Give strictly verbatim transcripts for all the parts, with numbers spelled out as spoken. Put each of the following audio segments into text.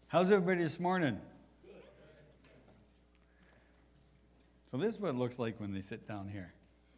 How's everybody this morning? So this is what it looks like when they sit down here.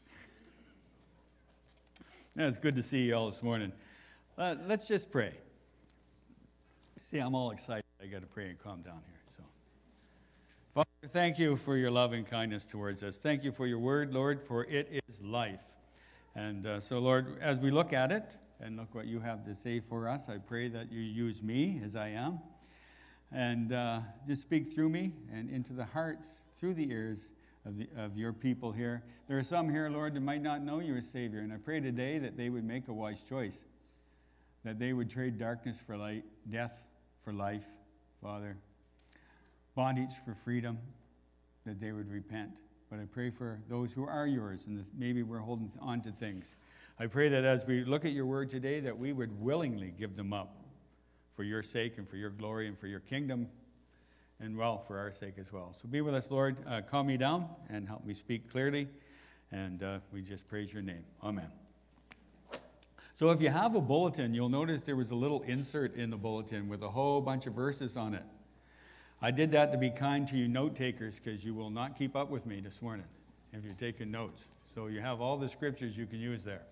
Yeah, it's good to see you all this morning. Uh, let's just pray. See, I'm all excited. I got to pray and calm down here. So, Father, thank you for your love and kindness towards us. Thank you for your word, Lord, for it is life. And uh, so, Lord, as we look at it and look what you have to say for us, I pray that you use me as I am. And uh, just speak through me and into the hearts, through the ears of, the, of your people here. There are some here, Lord, that might not know you as Savior. And I pray today that they would make a wise choice, that they would trade darkness for light, death for life, Father, bondage for freedom, that they would repent. But I pray for those who are yours and that maybe we're holding on to things. I pray that as we look at your word today, that we would willingly give them up, for your sake and for your glory and for your kingdom, and, well, for our sake as well. So be with us, Lord. Uh, calm me down and help me speak clearly, and uh, we just praise your name. Amen. So if you have a bulletin, you'll notice there was a little insert in the bulletin with a whole bunch of verses on it. I did that to be kind to you note takers, because you will not keep up with me this morning if you're taking notes. So you have all the scriptures you can use there.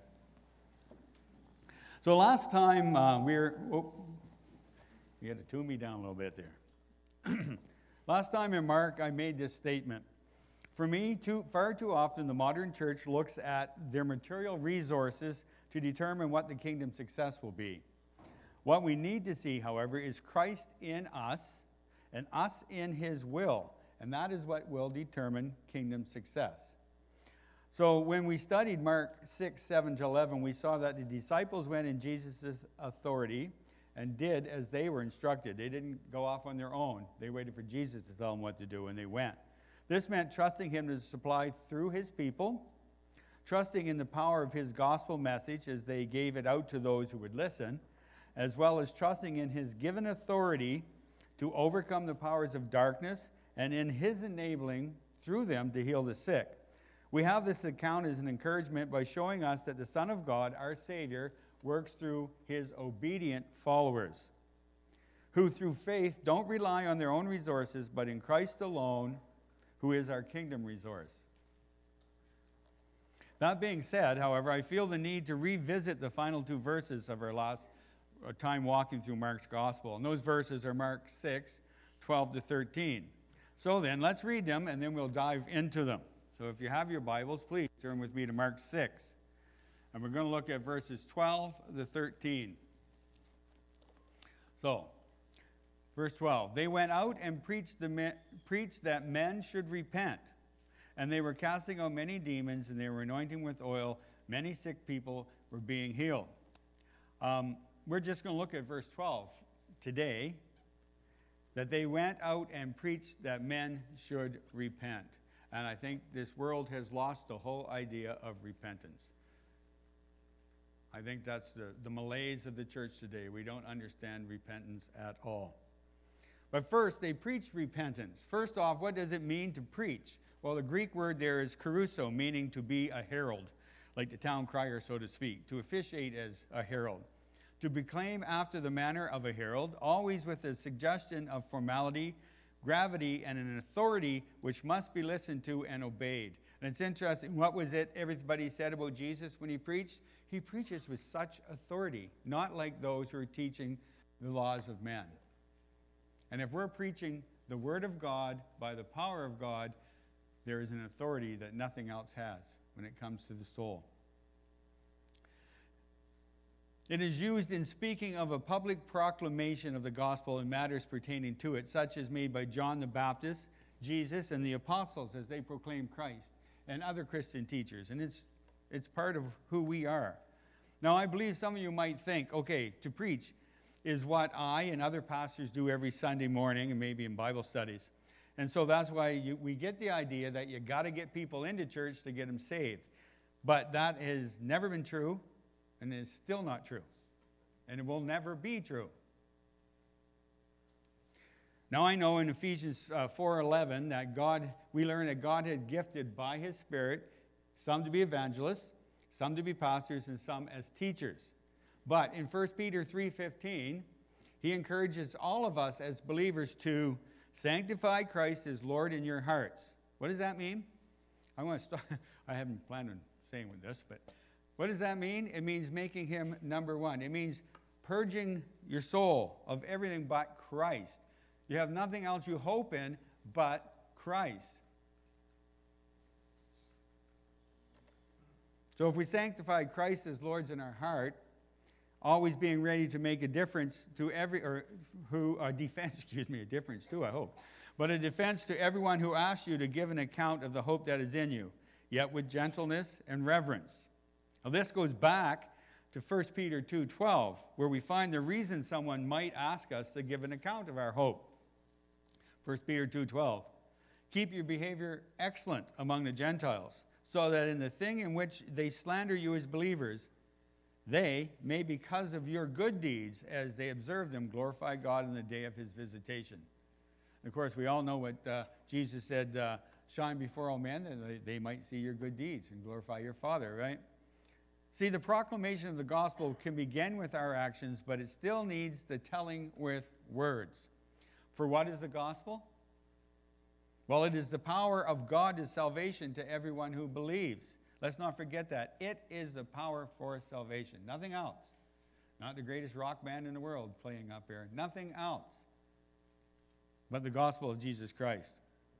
So last time uh, we were... Oh, You had to tune me down a little bit there. Last time in Mark, I made this statement. For me, too, far too often, the modern church looks at their material resources to determine what the kingdom's success will be. What we need to see, however, is Christ in us and us in his will. And that is what will determine kingdom success. So when we studied Mark six, seven to eleven, we saw that the disciples went in Jesus' authority and did as they were instructed. They didn't go off on their own. They waited for Jesus to tell them what to do, and they went. This meant trusting him to supply through his people, trusting in the power of his gospel message as they gave it out to those who would listen, as well as trusting in his given authority to overcome the powers of darkness and in his enabling through them to heal the sick. We have this account as an encouragement by showing us that the Son of God, our Savior, works through his obedient followers, who through faith don't rely on their own resources, but in Christ alone, who is our kingdom resource. That being said, however, I feel the need to revisit the final two verses of our last time walking through Mark's gospel. And those verses are Mark six, twelve to thirteen. So then, let's read them, and then we'll dive into them. So if you have your Bibles, please turn with me to Mark six. And we're going to look at verses twelve to thirteen. So, verse twelve. They went out and preached, the men, preached that men should repent. And they were casting out many demons, and they were anointing with oil. Many sick people were being healed. Um, we're just going to look at verse twelve today. That they went out and preached that men should repent. And I think this world has lost the whole idea of repentance. I think that's the, the malaise of the church today. We don't understand repentance at all. But first, they preached repentance. First off, what does it mean to preach? Well, the Greek word there is kerusso, meaning to be a herald, like the town crier, so to speak, to officiate as a herald. To proclaim after the manner of a herald, always with a suggestion of formality, gravity, and an authority which must be listened to and obeyed. And it's interesting, what was it everybody said about Jesus when he preached? He preaches with such authority, not like those who are teaching the laws of men. And if we're preaching the word of God by the power of God, there is an authority that nothing else has when it comes to the soul. It is used in speaking of a public proclamation of the gospel and matters pertaining to it, such as made by John the Baptist, Jesus, and the apostles as they proclaimed Christ, and other Christian teachers. And it's It's part of who we are. Now, I believe some of you might think, okay, to preach is what I and other pastors do every Sunday morning and maybe in Bible studies. And so that's why you, we get the idea that you got to get people into church to get them saved. But that has never been true, and is still not true. And it will never be true. Now I know in Ephesians uh, four eleven that God, we learn that God had gifted by his Spirit some to be evangelists, some to be pastors, and some as teachers. But in First Peter three fifteen, he he encourages all of us as believers to sanctify Christ as Lord in your hearts. What does that mean? I want to start. I haven't planned on saying with this, but what does that mean? It means making him number one. It means purging your soul of everything but Christ. You have nothing else you hope in but Christ. So if we sanctify Christ as Lord in our heart, always being ready to make a difference to every, or who, a defense, excuse me, a difference too, I hope, but a defense to everyone who asks you to give an account of the hope that is in you, yet with gentleness and reverence. Now this goes back to First Peter two twelve, where we find the reason someone might ask us to give an account of our hope. First Peter two twelve, keep your behavior excellent among the Gentiles, so that in the thing in which they slander you as believers, they may, because of your good deeds, as they observe them, glorify God in the day of his visitation. And of course, we all know what uh, Jesus said, uh, shine before all men, that they, they might see your good deeds and glorify your Father, right? See, the proclamation of the gospel can begin with our actions, but it still needs the telling with words. For what is the gospel? Well, it is the power of God to salvation to everyone who believes. Let's not forget that. It is the power for salvation. Nothing else. Not the greatest rock band in the world playing up here. Nothing else but the gospel of Jesus Christ.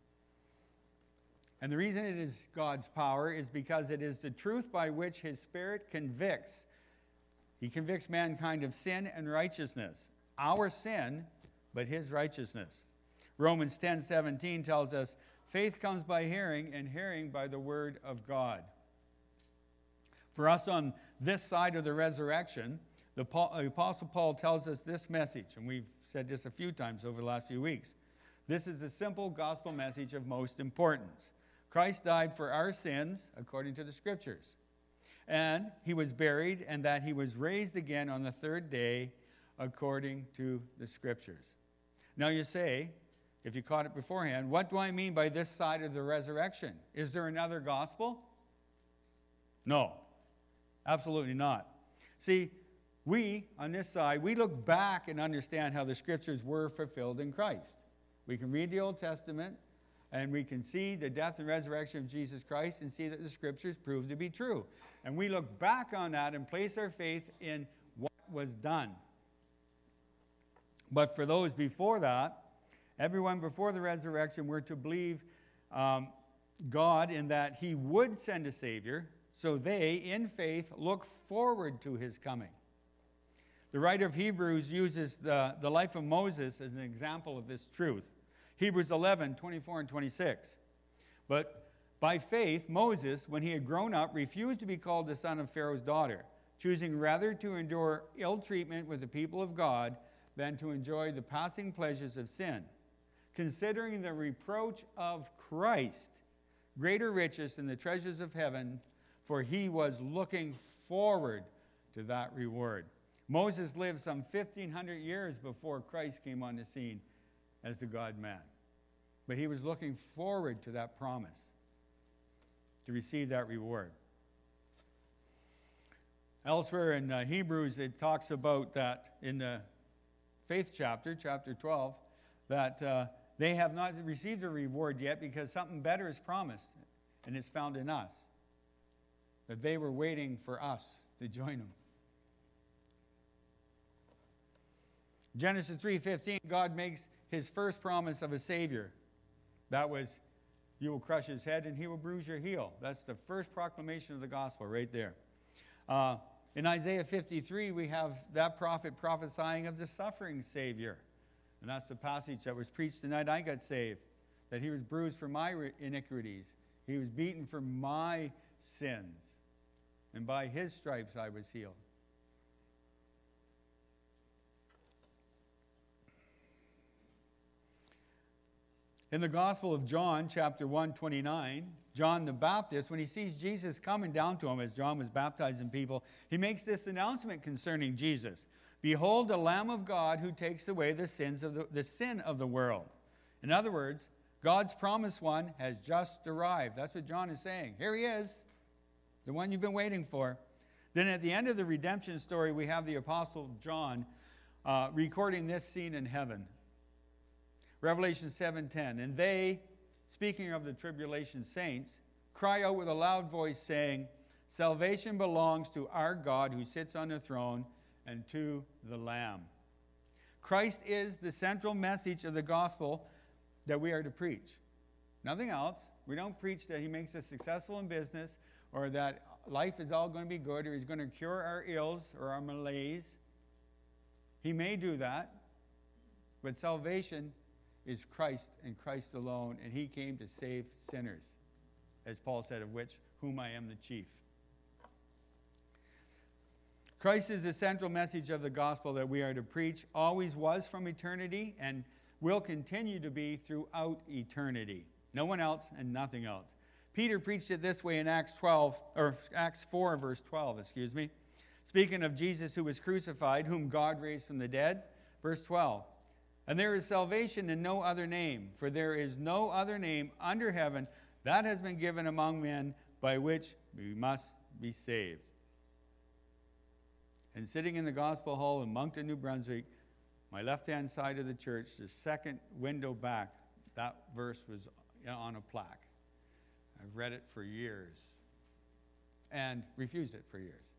And the reason it is God's power is because it is the truth by which his Spirit convicts. He convicts mankind of sin and righteousness. Our sin, but his righteousness. Romans ten seventeen tells us, faith comes by hearing, and hearing by the word of God. For us on this side of the resurrection, the Apostle Paul tells us this message, and we've said this a few times over the last few weeks. This is the simple gospel message of most importance. Christ died for our sins, according to the Scriptures. And he was buried, and that he was raised again on the third day, according to the Scriptures. Now you say, if you caught it beforehand, what do I mean by this side of the resurrection? Is there another gospel? No, absolutely not. See, we, on this side, we look back and understand how the Scriptures were fulfilled in Christ. We can read the Old Testament, and we can see the death and resurrection of Jesus Christ and see that the Scriptures prove to be true. And we look back on that and place our faith in what was done. But for those before that, everyone before the resurrection were to believe um, God in that he would send a Savior, so they, in faith, look forward to his coming. The writer of Hebrews uses the, the life of Moses as an example of this truth. Hebrews eleven, twenty-four and twenty-six. But by faith, Moses, when he had grown up, refused to be called the son of Pharaoh's daughter, choosing rather to endure ill treatment with the people of God than to enjoy the passing pleasures of sin, considering the reproach of Christ greater riches than the treasures of heaven, for he was looking forward to that reward. Moses lived some fifteen hundred years before Christ came on the scene as the God-man. But he was looking forward to that promise, to receive that reward. Elsewhere in uh, Hebrews, it talks about that in the faith chapter, chapter twelve, that uh, they have not received a reward yet because something better is promised, and it's found in us. That they were waiting for us to join them. Genesis three fifteen, God makes his first promise of a Savior. That was, you will crush his head and he will bruise your heel. That's the first proclamation of the gospel right there. Uh, in Isaiah fifty-three, we have that prophet prophesying of the suffering Savior. And that's the passage that was preached the night I got saved. That he was bruised for my iniquities. He was beaten for my sins. And by his stripes I was healed. In the Gospel of John, chapter one, twenty-nine, John the Baptist, when he sees Jesus coming down to him as John was baptizing people, he makes this announcement concerning Jesus. Behold, the Lamb of God who takes away the sins of the, the sin of the world. In other words, God's promised one has just arrived. That's what John is saying. Here he is, the one you've been waiting for. Then at the end of the redemption story, we have the Apostle John uh, recording this scene in heaven. Revelation seven ten, and they, speaking of the tribulation saints, cry out with a loud voice, saying, salvation belongs to our God who sits on the throne and to the Lamb. Christ is the central message of the gospel that we are to preach. Nothing else. We don't preach that he makes us successful in business or that life is all going to be good or he's going to cure our ills or our malaise. He may do that, but salvation is Christ and Christ alone, and he came to save sinners, as Paul said, of which whom I am the chief. Christ is the central message of the gospel that we are to preach, always was from eternity, and will continue to be throughout eternity. No one else and nothing else. Peter preached it this way in Acts twelve, or Acts four, verse twelve, excuse me. Speaking of Jesus who was crucified, whom God raised from the dead, verse twelve. And there is salvation in no other name, for there is no other name under heaven that has been given among men by which we must be saved. And sitting in the Gospel Hall in Moncton, New Brunswick, my left-hand side of the church, the second window back, that verse was on a plaque. I've read it for years and refused it for years.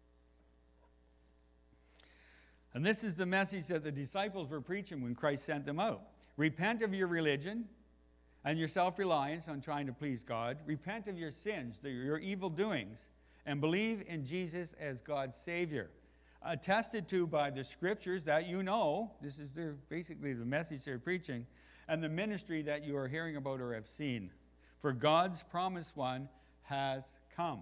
And this is the message that the disciples were preaching when Christ sent them out. Repent of your religion and your self-reliance on trying to please God. Repent of your sins, your evil doings, and believe in Jesus as God's Savior. Attested to by the scriptures that you know, this is their, basically the message they're preaching, and the ministry that you are hearing about or have seen. For God's promised one has come.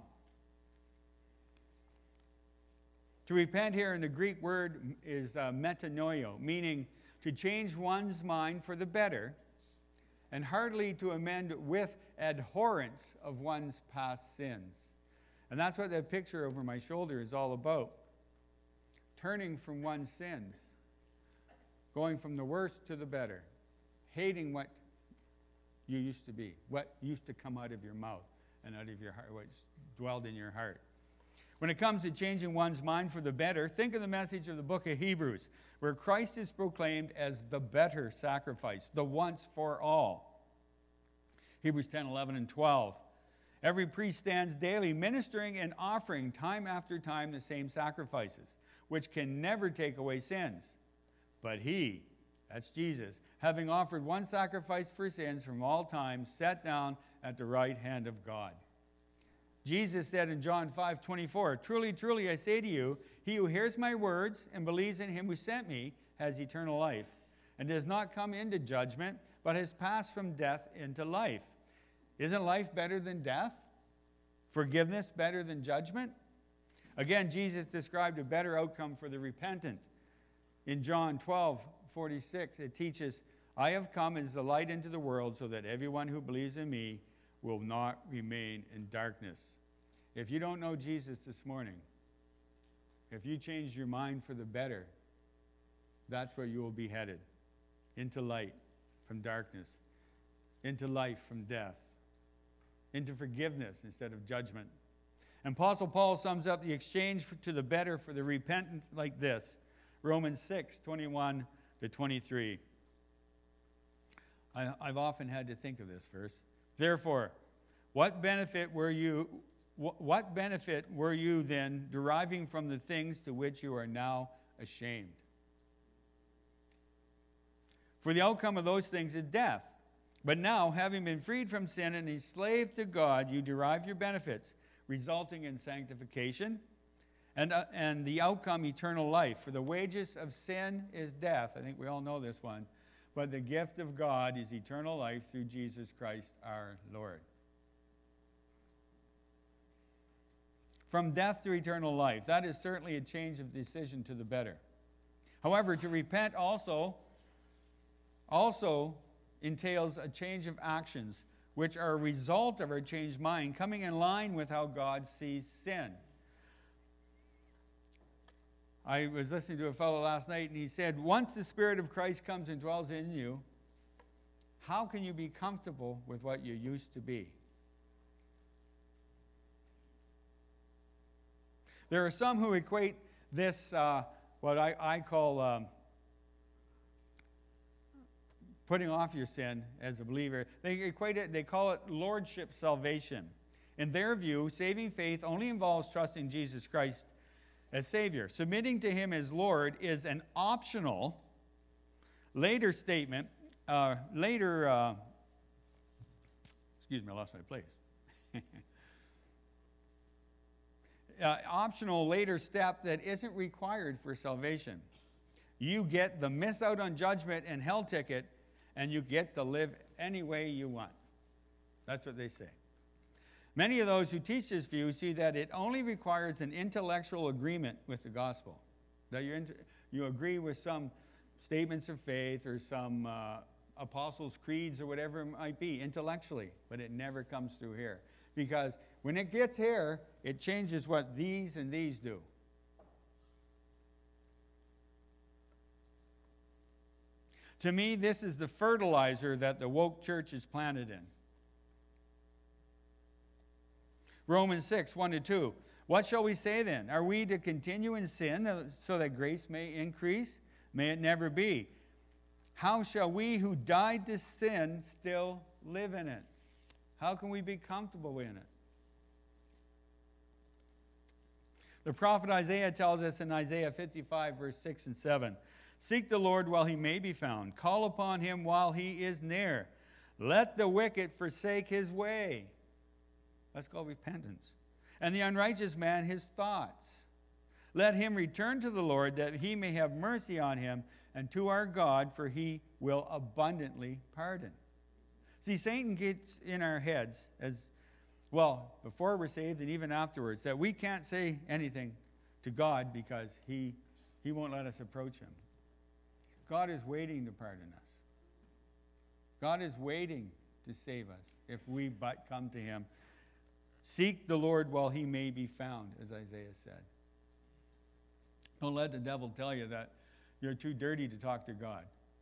To repent here in the Greek word is uh, metanoio, meaning to change one's mind for the better, and hardly to amend with abhorrence of one's past sins. And that's what that picture over my shoulder is all about. Turning from one's sins, going from the worst to the better, hating what you used to be, what used to come out of your mouth and out of your heart, what dwelled in your heart. When it comes to changing one's mind for the better, think of the message of the book of Hebrews, where Christ is proclaimed as the better sacrifice, the once for all. Hebrews ten, eleven, and twelve. Every priest stands daily ministering and offering time after time the same sacrifices, which can never take away sins. But he, that's Jesus, having offered one sacrifice for sins from all time, sat down at the right hand of God. Jesus said in John five twenty-four, truly, truly, I say to you, he who hears my words and believes in him who sent me has eternal life, and does not come into judgment, but has passed from death into life. Isn't life better than death? Forgiveness better than judgment? Again, Jesus described a better outcome for the repentant. In John twelve forty-six, it teaches, I have come as the light into the world so that everyone who believes in me will not remain in darkness. If you don't know Jesus this morning, if you change your mind for the better, that's where you will be headed. Into light from darkness, into life from death, into forgiveness instead of judgment. And Apostle Paul sums up the exchange to the better for the repentant like this. Romans six, twenty-one to twenty-three. I, I've often had to think of this verse. Therefore, what benefit were you, wh- what benefit were you then deriving from the things to which you are now ashamed? For the outcome of those things is death. But now, having been freed from sin and enslaved to God, you derive your benefits, resulting in sanctification, and, uh, and the outcome, eternal life. For the wages of sin is death. I think we all know this one. But the gift of God is eternal life through Jesus Christ our Lord. From death to eternal life. That is certainly a change of decision to the better. However, to repent also, also entails a change of actions, which are a result of our changed mind, coming in line with how God sees sin. I was listening to a fellow last night, and he said, once the Spirit of Christ comes and dwells in you, how can you be comfortable with what you used to be? There are some who equate this, uh, what I, I call um, putting off your sin as a believer. They equate it, they call it lordship salvation. In their view, saving faith only involves trusting Jesus Christ as Savior. Submitting to Him as Lord is an optional, later statement, uh, later, uh, excuse me, I lost my place. uh, optional later step that isn't required for salvation. You get the miss out on judgment and hell ticket, and you get to live any way you want. That's what they say. Many of those who teach this view see that it only requires an intellectual agreement with the gospel. That you inter- you agree with some statements of faith or some uh, apostles' creeds or whatever it might be intellectually, but it never comes through here. Because when it gets here, it changes what these and these do. To me, this is the fertilizer that the woke church is planted in. Romans six, one to two. What shall we say then? Are we to continue in sin so that grace may increase? May it never be. How shall we who died to sin still live in it? How can we be comfortable in it? The prophet Isaiah tells us in Isaiah fifty-five, verse six and seven, seek the Lord while he may be found. Call upon him while he is near. Let the wicked forsake his way. That's called repentance. And the unrighteous man his thoughts. Let him return to the Lord that he may have mercy on him, and to our God, for he will abundantly pardon. See, Satan gets in our heads, as well, before we're saved and even afterwards, that we can't say anything to God because he, he won't let us approach him. God is waiting to pardon us. God is waiting to save us if we but come to him. Seek the Lord while he may be found, as Isaiah said. Don't let the devil tell you that you're too dirty to talk to God.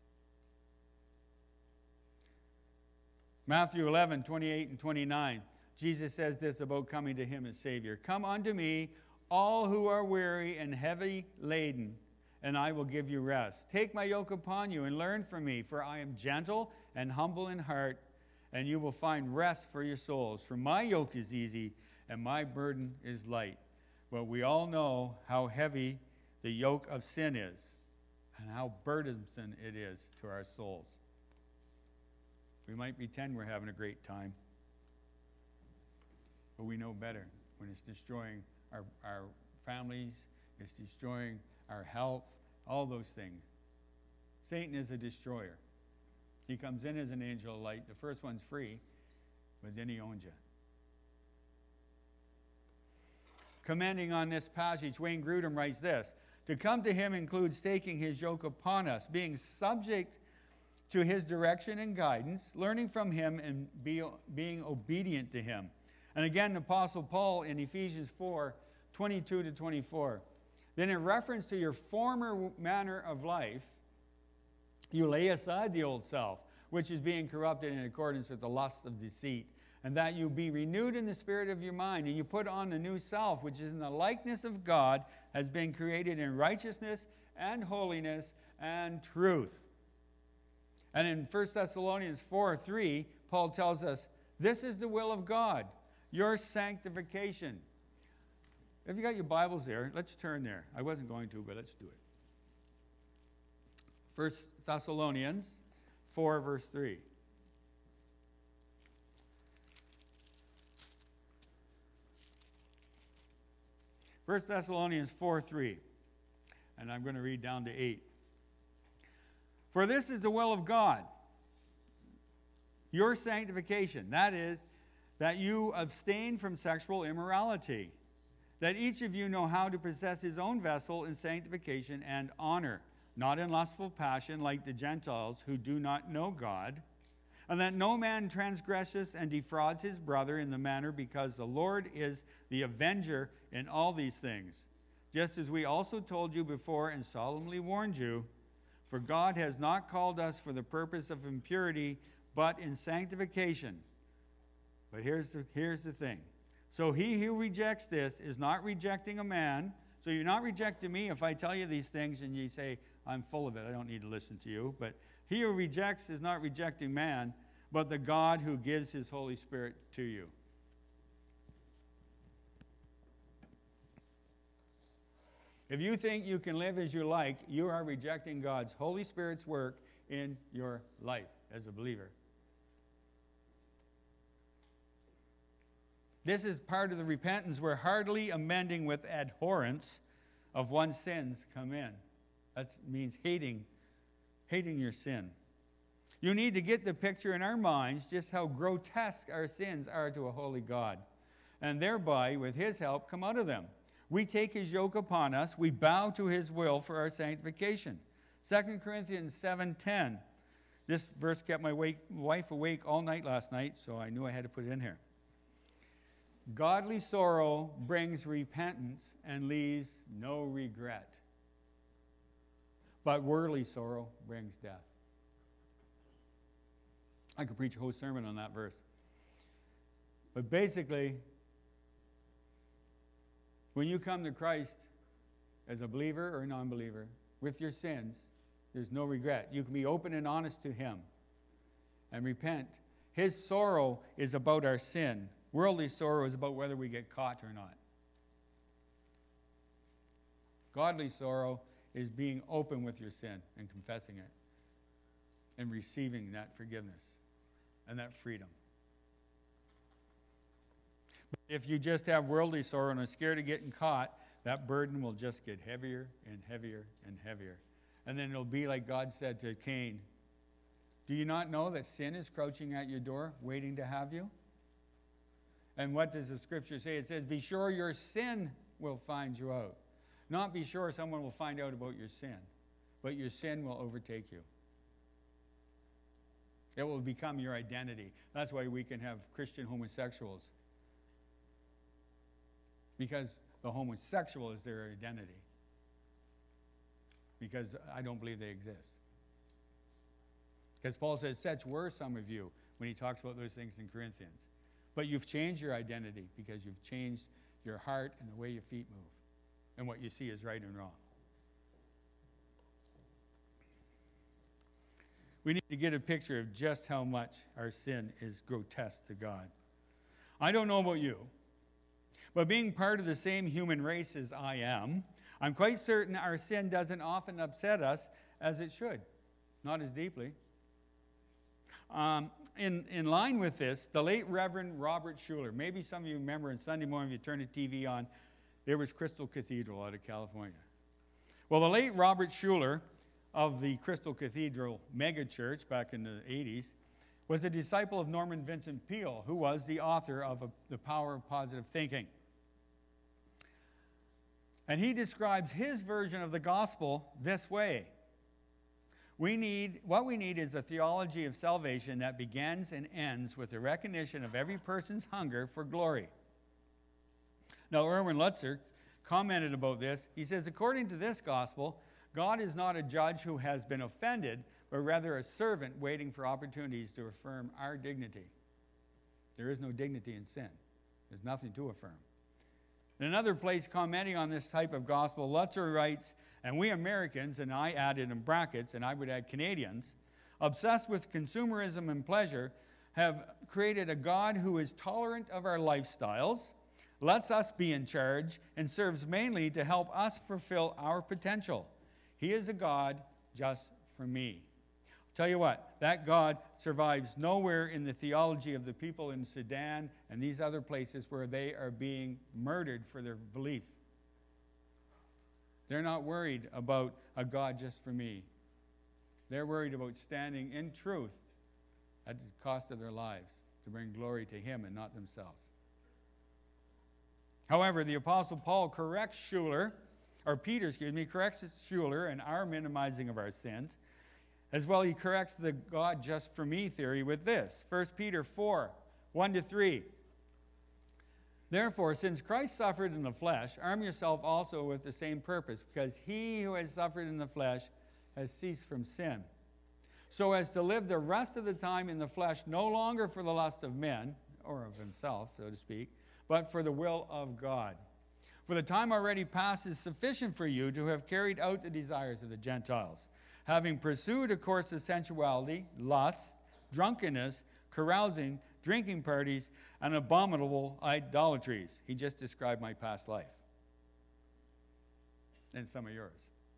Matthew eleven, twenty-eight and twenty-nine. Jesus says this about coming to him as Savior. Come unto me, all who are weary and heavy laden, and I will give you rest. Take my yoke upon you and learn from me, for I am gentle and humble in heart, and you will find rest for your souls. For my yoke is easy and my burden is light. But we all know how heavy the yoke of sin is and how burdensome it is to our souls. We might pretend we're having a great time, but we know better when it's destroying our, our families, it's destroying our health, all those things. Satan is a destroyer. He comes in as an angel of light. The first one's free, but then he owns you. Commenting on this passage, Wayne Grudem writes this: to come to him includes taking his yoke upon us, being subject to his direction and guidance, learning from him and be, being obedient to him. And again, the Apostle Paul in Ephesians four, twenty-two to twenty-four. Then in reference to your former manner of life, you lay aside the old self, which is being corrupted in accordance with the lust of deceit, and that you be renewed in the spirit of your mind, and you put on the new self, which is in the likeness of God, has been created in righteousness and holiness and truth. And in First Thessalonians four, three, Paul tells us, this is the will of God, your sanctification. Have you got your Bibles there? Let's turn there. I wasn't going to, but let's do it. First Thessalonians four, verse three. First Thessalonians four, three. And I'm going to read down to eight. For this is the will of God, your sanctification. That is, that you abstain from sexual immorality, that each of you know how to possess his own vessel in sanctification and honor, not in lustful passion like the Gentiles who do not know God, and that no man transgresses and defrauds his brother in the manner, because the Lord is the avenger in all these things, just as we also told you before and solemnly warned you. For God has not called us for the purpose of impurity, but in sanctification. But here's the, here's the thing. So he who rejects this is not rejecting a man. So you're not rejecting me if I tell you these things and you say, I'm full of it, I don't need to listen to you. But He who rejects is not rejecting man, but the God who gives his Holy Spirit to you. If you think you can live as you like, you are rejecting God's Holy Spirit's work in your life as a believer. This is part of the repentance where heartily amending with abhorrence of one's sins come in. That means hating, hating your sin. You need to get the picture in our minds just how grotesque our sins are to a holy God, and thereby, with his help, come out of them. We take his yoke upon us. We bow to his will for our sanctification. Second Corinthians seven ten. This verse kept my wake, wife awake all night last night, so I knew I had to put it in here. Godly sorrow brings repentance and leaves no regret. But worldly sorrow brings death. I could preach a whole sermon on that verse. But basically, when you come to Christ as a believer or a non-believer with your sins, there's no regret. You can be open and honest to him and repent. His sorrow is about our sin. Worldly sorrow is about whether we get caught or not. Godly sorrow is being open with your sin and confessing it and receiving that forgiveness and that freedom. But if you just have worldly sorrow and are scared of getting caught, that burden will just get heavier and heavier and heavier. And then it'll be like God said to Cain, do you not know that sin is crouching at your door, waiting to have you? And what does the scripture say? It says, be sure your sin will find you out. Not be sure someone will find out about your sin, but your sin will overtake you. It will become your identity. That's why we can have Christian homosexuals. Because the homosexual is their identity. Because I don't believe they exist. Because Paul says, such were some of you, when he talks about those things in Corinthians. But you've changed your identity because you've changed your heart and the way your feet move and what you see is right and wrong. We need to get a picture of just how much our sin is grotesque to God. I don't know about you, but being part of the same human race as I am, I'm quite certain our sin doesn't often upset us as it should, not as deeply. Um, in, in line with this, the late Reverend Robert Schuller, maybe some of you remember on Sunday morning if you turn the T V on, there was Crystal Cathedral out of California. Well, the late Robert Schuller of the Crystal Cathedral megachurch back in the eighties was a disciple of Norman Vincent Peale, who was the author of a, The Power of Positive Thinking. And he describes his version of the gospel this way. We need, what we need is a theology of salvation that begins and ends with the recognition of every person's hunger for glory. Now, Erwin Lutzer commented about this. He says, according to this gospel, God is not a judge who has been offended, but rather a servant waiting for opportunities to affirm our dignity. There is no dignity in sin. There's nothing to affirm. In another place commenting on this type of gospel, Lutzer writes, and we Americans, and I added in brackets, and I would add Canadians, obsessed with consumerism and pleasure, have created a God who is tolerant of our lifestyles, lets us be in charge, and serves mainly to help us fulfill our potential. He is a God just for me. Tell you what, that God survives nowhere in the theology of the people in Sudan and these other places where they are being murdered for their belief. They're not worried about a God just for me. They're worried about standing in truth at the cost of their lives to bring glory to him and not themselves. However, the Apostle Paul corrects Schuller, or Peter, excuse me, corrects Schuller in our minimizing of our sins. As well, he corrects the God just for me theory with this. First Peter four, one to three. Therefore, since Christ suffered in the flesh, arm yourself also with the same purpose, because he who has suffered in the flesh has ceased from sin, so as to live the rest of the time in the flesh no longer for the lust of men, or of himself, so to speak, but for the will of God. For the time already past is sufficient for you to have carried out the desires of the Gentiles. having pursued a course of sensuality, lust, drunkenness, carousing, drinking parties, and abominable idolatries. He just described my past life and some of yours.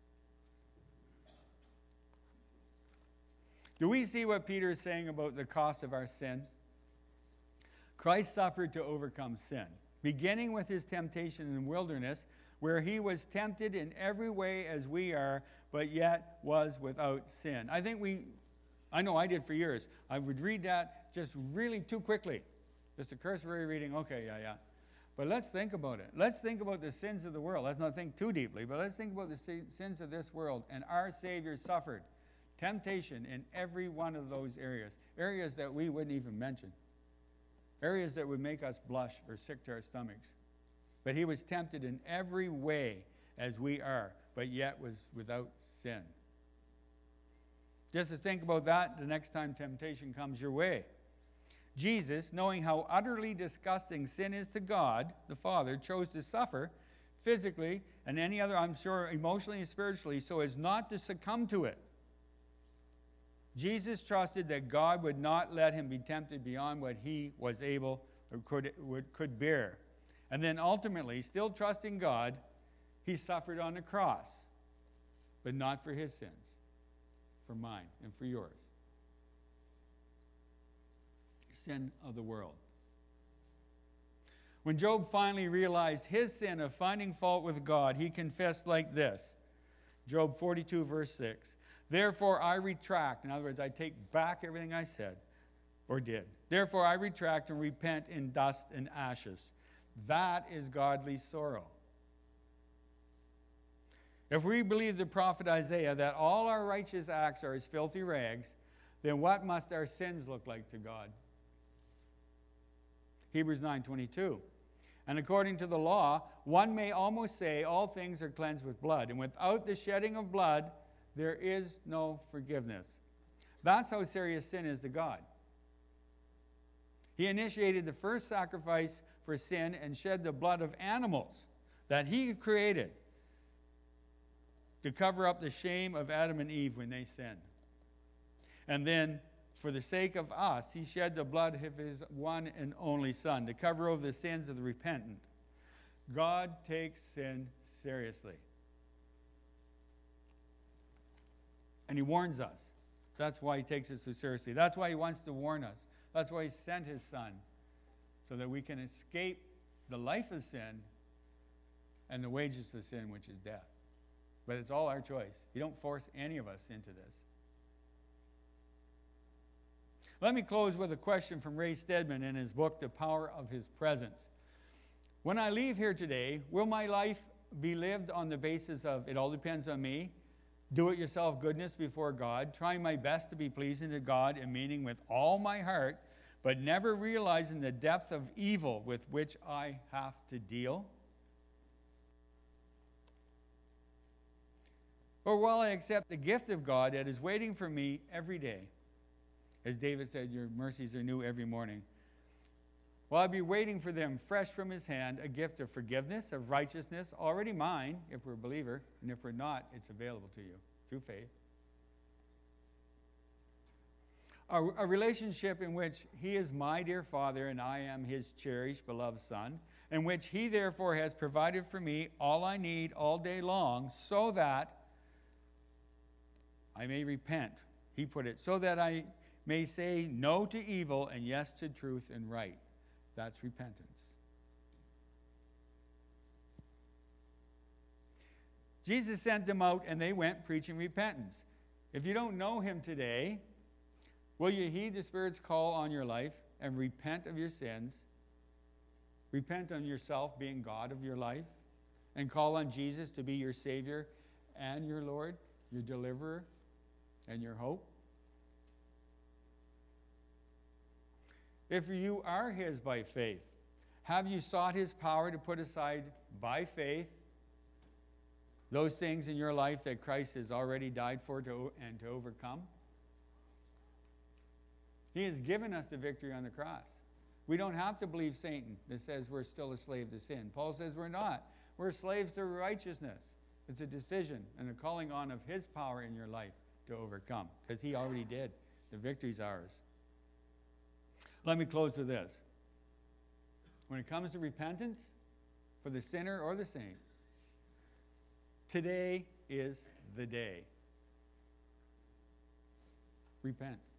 Do we see what Peter is saying about the cost of our sin? Christ suffered to overcome sin, beginning with his temptation in the wilderness, where he was tempted in every way as we are, but yet was without sin. I think we, I know I did for years. I would read that just really too quickly. Just a cursory reading, okay, yeah, yeah. But let's think about it. Let's think about the sins of the world. Let's not think too deeply, but let's think about the sins of this world. And our Savior suffered temptation in every one of those areas, areas that we wouldn't even mention, areas that would make us blush or sick to our stomachs. But he was tempted in every way as we are, but yet was without sin. Just to think about that the next time temptation comes your way. Jesus, knowing how utterly disgusting sin is to God, the Father, chose to suffer physically and any other, I'm sure, emotionally and spiritually, so as not to succumb to it. Jesus trusted that God would not let him be tempted beyond what he was able or could, would, could bear. And then ultimately, still trusting God, he suffered on the cross, but not for his sins, for mine and for yours. Sin of the world. When Job finally realized his sin of finding fault with God, he confessed like this. Job forty-two, verse six. Therefore I retract. In other words, I take back everything I said or did. Therefore I retract and repent in dust and ashes. That is godly sorrow. If we believe the prophet Isaiah that all our righteous acts are as filthy rags, then what must our sins look like to God? Hebrews nine twenty-two. And according to the law, one may almost say all things are cleansed with blood, and without the shedding of blood, there is no forgiveness. That's how serious sin is to God. He initiated the first sacrifice for sin and shed the blood of animals that he created to cover up the shame of Adam and Eve when they sinned. And then, for the sake of us, he shed the blood of his one and only Son to cover over the sins of the repentant. God takes sin seriously. And he warns us. That's why he takes it so seriously. That's why he wants to warn us. That's why he sent his Son, so that we can escape the life of sin and the wages of sin, which is death. But it's all our choice. You don't force any of us into this. Let me close with a question from Ray Stedman in his book, The Power of His Presence. When I leave here today, will my life be lived on the basis of, it all depends on me, do-it-yourself goodness before God, trying my best to be pleasing to God and meaning with all my heart, but never realizing the depth of evil with which I have to deal? Or will I accept the gift of God that is waiting for me every day? As David said, your mercies are new every morning. Will I be waiting for them fresh from his hand, a gift of forgiveness, of righteousness, already mine, if we're a believer, and if we're not, it's available to you through faith. A, a relationship in which he is my dear Father and I am his cherished, beloved Son, in which he therefore has provided for me all I need all day long, so that I may repent. He put it, so that I may say no to evil and yes to truth and right. That's repentance. Jesus sent them out and they went preaching repentance. If you don't know him today, will you heed the Spirit's call on your life and repent of your sins? Repent on yourself being God of your life and call on Jesus to be your Savior and your Lord, your deliverer and your hope? If you are his by faith, have you sought his power to put aside by faith those things in your life that Christ has already died for to, and to overcome? He has given us the victory on the cross. We don't have to believe Satan that says we're still a slave to sin. Paul says we're not. We're slaves to righteousness. It's a decision and a calling on of his power in your life to overcome, because he already did. The victory's ours. Let me close with this. When it comes to repentance, for the sinner or the saint, today is the day. Repent.